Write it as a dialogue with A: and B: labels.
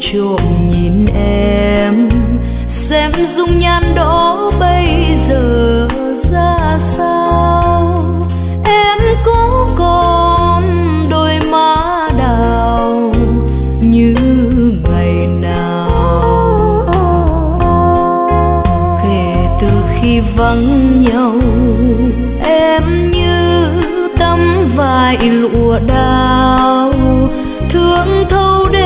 A: trộm nhìn em, xem dung nhan đó bây giờ ra sao. Em có còn đôi má đào như ngày nào. Kể từ khi vắng nhau, em như tấm vải lụa đào, thương thâu